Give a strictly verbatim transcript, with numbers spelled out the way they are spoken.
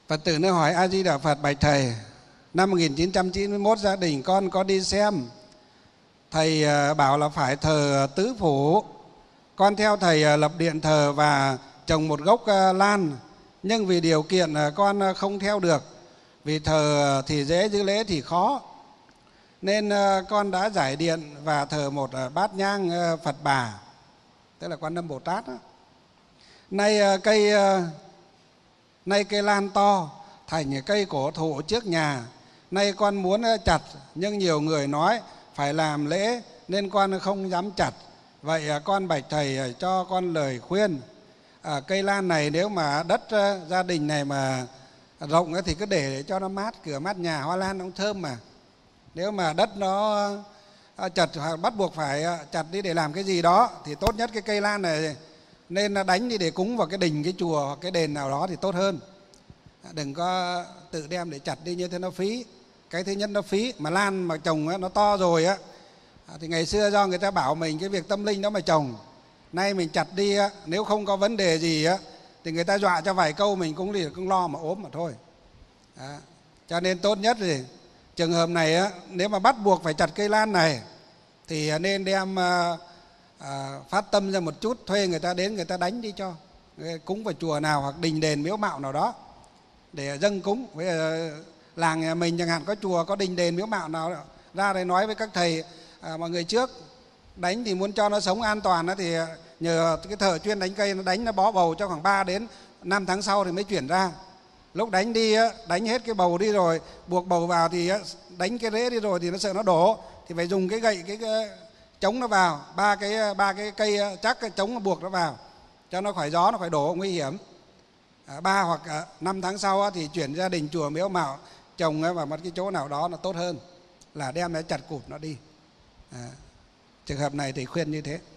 Phật tử nó hỏi: A Di Đà Phật, bạch thầy, năm một nghìn chín trăm chín mươi mốt gia đình con có đi xem, thầy bảo là phải thờ tứ phủ. Con theo thầy lập điện thờ và trồng một gốc lan, nhưng vì điều kiện con không theo được, vì thờ thì dễ giữ lễ thì khó, nên con đã giải điện và thờ một bát nhang Phật Bà, tức là Quan Âm Bồ Tát đó. Nay cây nay cây lan to thành cây cổ thụ trước nhà, nay con muốn chặt nhưng nhiều người nói phải làm lễ nên con không dám chặt. Vậy con bạch thầy cho con lời khuyên. À, cây lan này nếu mà đất gia đình này mà rộng thì cứ để cho nó mát cửa mát nhà, hoa lan nó thơm mà. Nếu mà đất nó chặt bắt buộc phải chặt đi để làm cái gì đó thì tốt nhất cái cây lan này nên đánh đi để cúng vào cái đình, cái chùa hoặc cái đền nào đó thì tốt hơn. Đừng có tự đem để chặt đi, như thế nó phí. Cái thứ nhất nó phí, mà lan mà trồng nó to rồi á thì ngày xưa do người ta bảo mình cái việc tâm linh đó mà trồng, nay mình chặt đi á, nếu không có vấn đề gì á thì người ta dọa cho vài câu mình cũng liền cũng lo mà ốm mà thôi. Đó. Cho nên tốt nhất thì trường hợp này á, nếu mà bắt buộc phải chặt cây lan này thì nên đem à, à, phát tâm ra một chút, thuê người ta đến người ta đánh đi cho, cúng vào chùa nào hoặc đình đền miếu mạo nào đó để dâng cúng. Với làng nhà mình chẳng hạn có chùa có đình đền miếu mạo nào ra đây nói với các thầy à, mọi người trước đánh thì muốn cho nó sống an toàn đó, thì nhờ cái thợ chuyên đánh cây nó đánh, nó bó bầu cho khoảng ba đến năm tháng sau thì mới chuyển ra. Lúc đánh đi đánh hết cái bầu đi rồi, buộc bầu vào thì đánh cái rễ đi rồi thì nó sợ nó đổ, thì phải dùng cái gậy cái, cái chống nó vào, ba cái ba cái cây chắc cái chống nó buộc nó vào cho nó khỏi gió, nó khỏi đổ nguy hiểm. À, ba hoặc à, năm tháng sau thì chuyển gia đình chùa miếu mạo trồng vào một cái chỗ nào đó nó tốt hơn là đem nó chặt cụt nó đi. À, trường hợp này thì khuyên như thế.